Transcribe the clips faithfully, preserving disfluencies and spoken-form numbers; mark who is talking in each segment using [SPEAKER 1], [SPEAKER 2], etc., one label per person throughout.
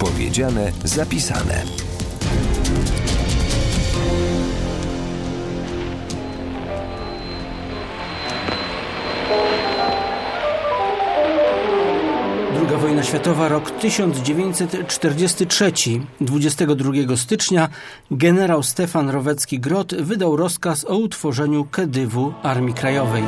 [SPEAKER 1] Powiedziane, zapisane.
[SPEAKER 2] Druga wojna światowa, rok tysiąc dziewięćset czterdziesty trzeci. dwudziestego drugiego stycznia generał Stefan Rowecki-Grot wydał rozkaz o utworzeniu Kedywu Armii Krajowej.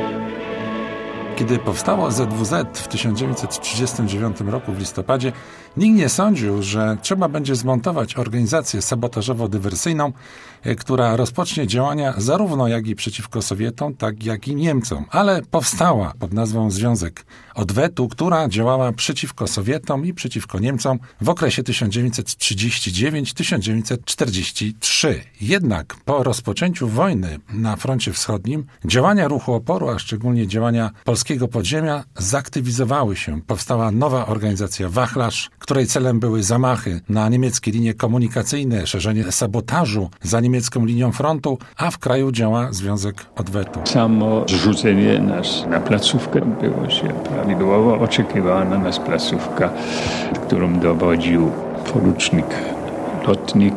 [SPEAKER 3] Kiedy powstało Z W Z w tysiąc dziewięćset trzydziestym dziewiątym roku w listopadzie, nikt nie sądził, że trzeba będzie zmontować organizację sabotażowo-dywersyjną, która rozpocznie działania zarówno jak i przeciwko Sowietom, tak jak i Niemcom. Ale powstała pod nazwą Związek Odwetu, która działała przeciwko Sowietom i przeciwko Niemcom w okresie tysiąc dziewięćset trzydziesty dziewiąty do tysiąc dziewięćset czterdziestego trzeciego. Jednak po rozpoczęciu wojny na froncie wschodnim działania ruchu oporu, a szczególnie działania polskiego podziemia zaktywizowały się. Powstała nowa organizacja Wachlarz, której celem były zamachy na niemieckie linie komunikacyjne, szerzenie sabotażu za niemiecką linią frontu, a w kraju działa Związek Odwetu.
[SPEAKER 4] Samo zrzucenie nas na placówkę było się prawidłowo. Oczekiwała na nas placówka, którą dowodził porucznik, lotnik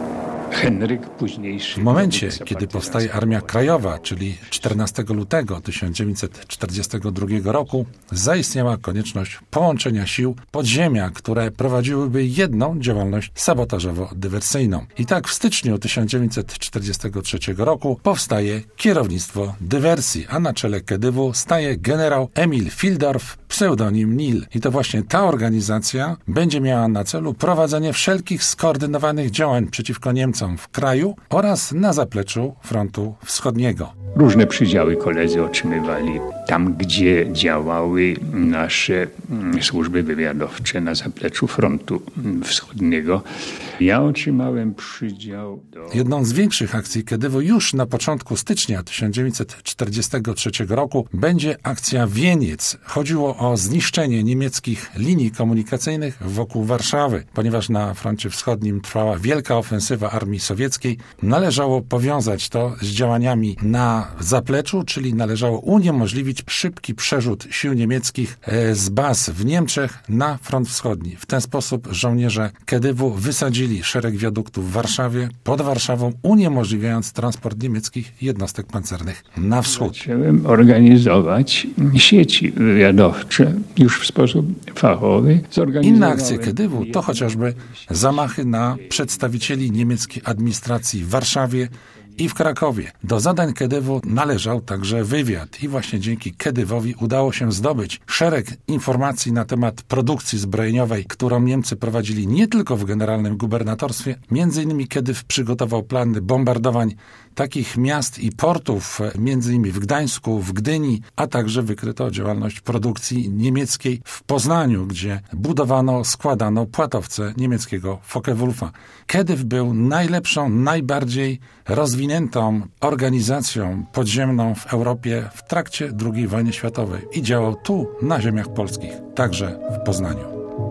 [SPEAKER 4] Henryk, późniejszy.
[SPEAKER 3] W momencie, kiedy powstaje Armia Krajowa, czyli czternastego lutego tysiąc dziewięćset czterdziestego drugiego roku, zaistniała konieczność połączenia sił podziemia, które prowadziłyby jedną działalność sabotażowo-dywersyjną. I tak w styczniu tysiąc dziewięćset czterdziestego trzeciego roku powstaje Kierownictwo Dywersji, a na czele Kedywu staje generał Emil Fildorf, pseudonim Nil. I to właśnie ta organizacja będzie miała na celu prowadzenie wszelkich skoordynowanych działań przeciwko Niemcom w kraju oraz na zapleczu frontu wschodniego.
[SPEAKER 4] Różne przydziały koledzy otrzymywali tam, gdzie działały nasze służby wywiadowcze na zapleczu frontu wschodniego. Ja otrzymałem przydział do...
[SPEAKER 3] Jedną z większych akcji Kedywu już na początku stycznia tysiąc dziewięćset czterdziestego trzeciego roku będzie akcja Wieniec. Chodziło o zniszczenie niemieckich linii komunikacyjnych wokół Warszawy. Ponieważ na froncie wschodnim trwała wielka ofensywa armii sowieckiej, należało powiązać to z działaniami na zapleczu, czyli należało uniemożliwić szybki przerzut sił niemieckich z baz w Niemczech na front wschodni. W ten sposób żołnierze Kedywu wysadzili szereg wiaduktów w Warszawie, pod Warszawą, uniemożliwiając transport niemieckich jednostek pancernych na wschód.
[SPEAKER 4] Zacząłem organizować sieci wywiadowcze już w sposób fachowy.
[SPEAKER 3] Inne akcje Kedywu to chociażby zamachy na przedstawicieli niemieckiej administracji w Warszawie i w Krakowie. Do zadań Kedywu należał także wywiad i właśnie dzięki Kedywowi udało się zdobyć szereg informacji na temat produkcji zbrojeniowej, którą Niemcy prowadzili nie tylko w generalnym gubernatorstwie. Między innymi Kedyw przygotował plany bombardowań takich miast i portów, między innymi w Gdańsku, w Gdyni, a także wykryto działalność produkcji niemieckiej w Poznaniu, gdzie budowano, składano płatowce niemieckiego Focke-Wulfa. Kedyw był najlepszą, najbardziej rozwiniętą organizacją podziemną w Europie w trakcie drugiej wojny światowej i działał tu, na ziemiach polskich, także w Poznaniu.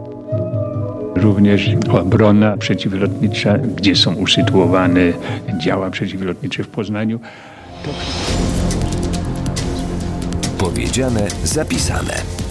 [SPEAKER 4] Również obrona przeciwlotnicza, gdzie są usytuowane działa przeciwlotnicze w Poznaniu. To...
[SPEAKER 1] Powiedziane, zapisane.